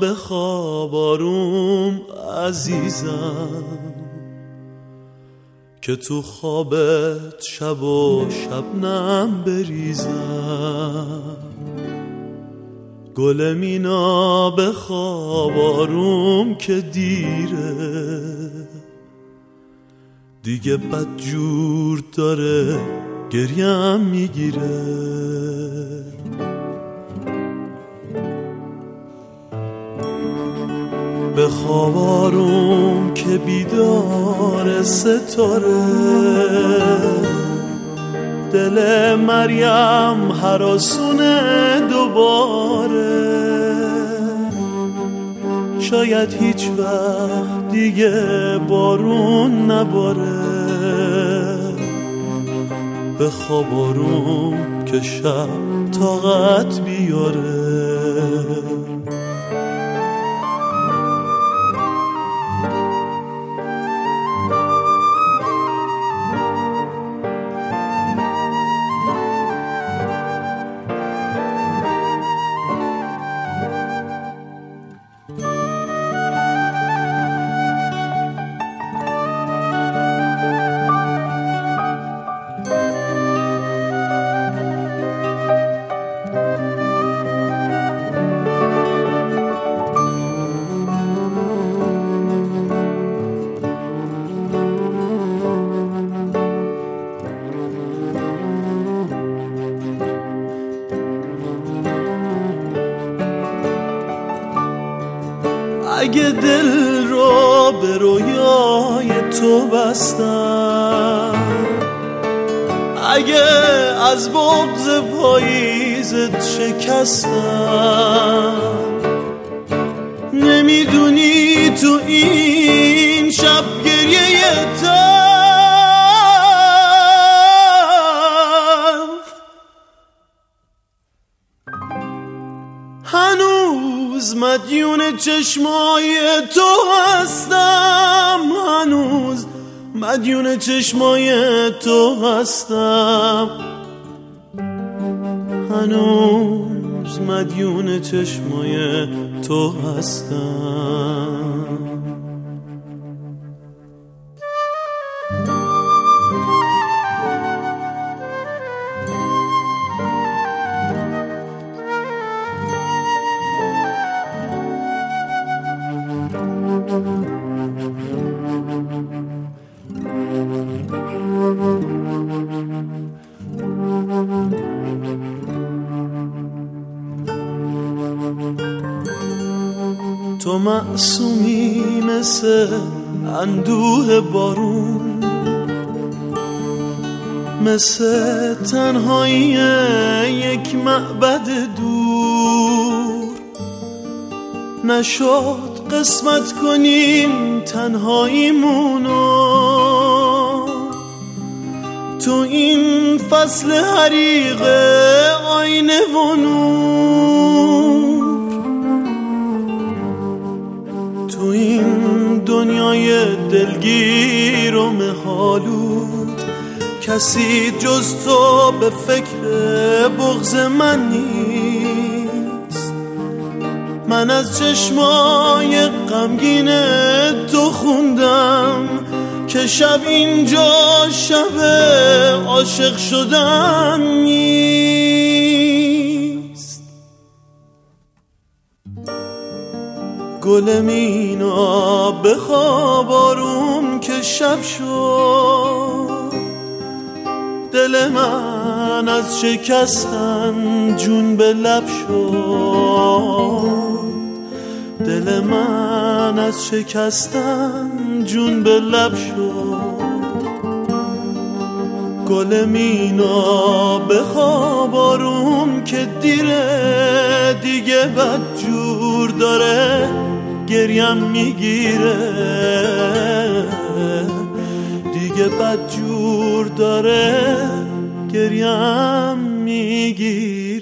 بخواب آروم عزیزم، که تو خوابت شب و شبنم بریزم. گل مینا بخواب آروم که دیره، دیگه بدجور داره گریم میگیره. بخواب آروم که بیدار ستاره، دل مریم هراسونه دوباره. شاید هیچ وقت دیگه بارون نباره. بخواب آروم که شب طاقت بیاره. اگه دل رو به رویای تو بستم، اگه از بغض پاییزت شکستم، نمیدونی تو این شب گریه هنوز مدیون چشمای تو هستم، هنوز مدیون چشمای تو هستم، هنوز مدیون چشمای تو هستم. تو معصومی مثل اندوه بارون، مثل تنهایی یک معبد دور. نشد قسمت کنیم تنهاییمونو تو این فصل حریق آینه و نور. تو این دنیای دلگیر و مهالود کسی جز تو به فکر بغض من نیست. من از چشمای غمگین تو خوندم که شب اینجا شب عاشق شدن نیست. گل مینا بخواب آروم که شب شد، دل من از شکستن جون به لب شد، دل من از شکستن جون به لب شد. گل مینا بخواب آروم که دیره، دیگه بدجور داره گریم میگیره، دیگه بدجور داره گریم میگیره.